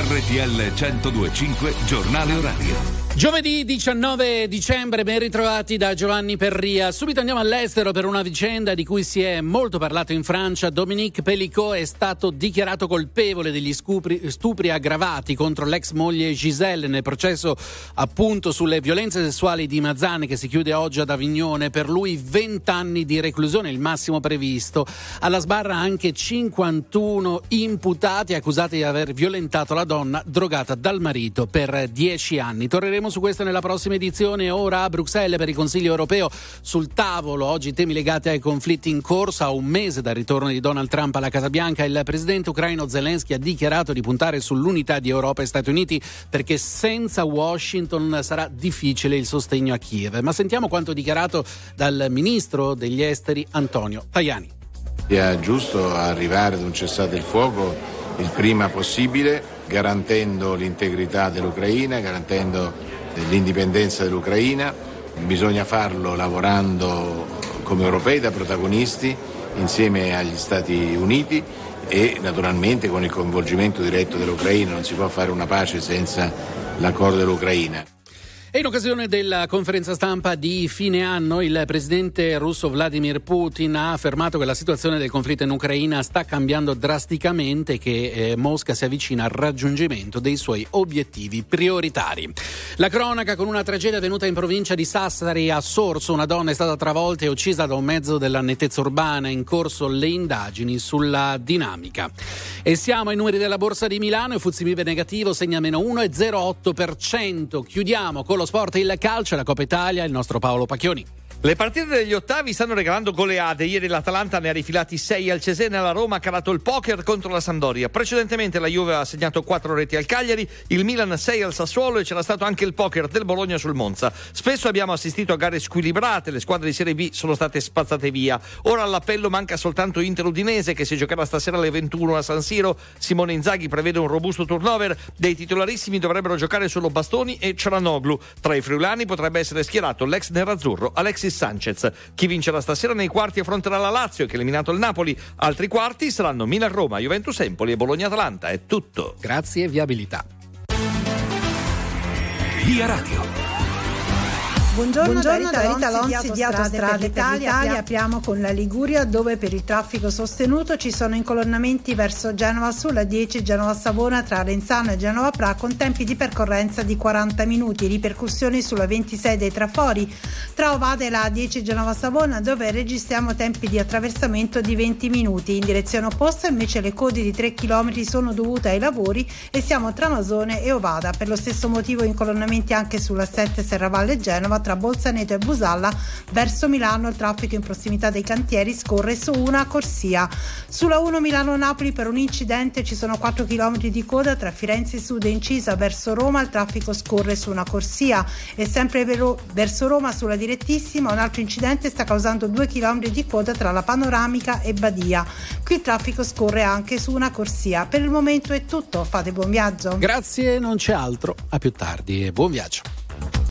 RTL 102.5 Giornale Orario. Giovedì 19 dicembre, ben ritrovati da Giovanni Perria. Subito andiamo all'estero per una vicenda di cui si è molto parlato in Francia. Dominique Pellicot è stato dichiarato colpevole degli stupri aggravati contro l'ex moglie Giselle nel processo appunto sulle violenze sessuali di Mazzane, che si chiude oggi ad Avignone. Per lui 20 anni di reclusione, il massimo previsto. Alla sbarra anche 51 imputati accusati di aver violentato la donna drogata dal marito per 10 anni. Torneremo su questo nella prossima edizione. Ora a Bruxelles per il Consiglio europeo. Sul tavolo oggi temi legati ai conflitti in corso. A un mese dal ritorno di Donald Trump alla Casa Bianca, il presidente ucraino Zelensky ha dichiarato di puntare sull'unità di Europa e Stati Uniti, perché senza Washington sarà difficile il sostegno a Kiev. Ma sentiamo quanto dichiarato dal ministro degli esteri Antonio Tajani. È giusto arrivare ad un cessate il fuoco il prima possibile, garantendo l'integrità dell'Ucraina, garantendo l'indipendenza dell'Ucraina. Bisogna farlo lavorando come europei da protagonisti insieme agli Stati Uniti e naturalmente con il coinvolgimento diretto dell'Ucraina. Non si può fare una pace senza l'accordo dell'Ucraina. E in occasione della conferenza stampa di fine anno, il presidente russo Vladimir Putin ha affermato che la situazione del conflitto in Ucraina sta cambiando drasticamente e che Mosca si avvicina al raggiungimento dei suoi obiettivi prioritari. La cronaca con una tragedia avvenuta in provincia di Sassari a Sorso. Una donna è stata travolta e uccisa da un mezzo della nettezza urbana. In corso le indagini sulla dinamica. E siamo ai numeri della Borsa di Milano. Il FTSE MIB è negativo, segna meno 1,08%. Chiudiamo con lo sport e il calcio, la Coppa Italia, il nostro Paolo Pacchioni. Le partite degli ottavi stanno regalando goleade. Ieri l'Atalanta ne ha rifilati 6 al Cesena, la Roma ha calato il poker contro la Sampdoria. Precedentemente la Juve ha segnato 4 reti al Cagliari, il Milan 6 al Sassuolo e c'era stato anche il poker del Bologna sul Monza. Spesso abbiamo assistito a gare squilibrate, le squadre di Serie B sono state spazzate via. Ora all'appello manca soltanto Inter-Udinese, che si giocherà stasera alle 21 a San Siro. Simone Inzaghi prevede un robusto turnover. Dei titolarissimi dovrebbero giocare solo Bastoni e Cialanoglu. Tra i friulani potrebbe essere schierato l'ex nerazzurro Alexis Sanchez. Chi vincerà stasera nei quarti affronterà la Lazio, che ha eliminato il Napoli. Altri quarti saranno Milan-Roma, Juventus-Empoli e Bologna-Atalanta. È tutto. Grazie, viabilità. Via Radio. Buongiorno da Rita Lonzi di Autostrade Italia. Apriamo con la Liguria, dove per il traffico sostenuto ci sono incolonnamenti verso Genova sulla 10 Genova-Savona tra Renzano e Genova Pra con tempi di percorrenza di 40 minuti. Ripercussioni sulla 26 dei trafori tra Ovada e la 10 Genova-Savona, dove registriamo tempi di attraversamento di 20 minuti. In direzione opposta invece le code di 3 km sono dovute ai lavori e siamo tra Masone e Ovada. Per lo stesso motivo incolonnamenti anche sulla 7 Serravalle Genova tra Bolzaneto e Busalla. Verso Milano il traffico in prossimità dei cantieri scorre su una corsia. Sulla 1 Milano-Napoli per un incidente ci sono 4 km di coda tra Firenze Sud e Incisa. Verso Roma il traffico scorre su una corsia e sempre verso Roma sulla direttissima un altro incidente sta causando 2 km di coda tra la Panoramica e Badia. Qui il traffico scorre anche su una corsia. Per il momento è tutto, fate buon viaggio. Grazie, non c'è altro, a più tardi e buon viaggio.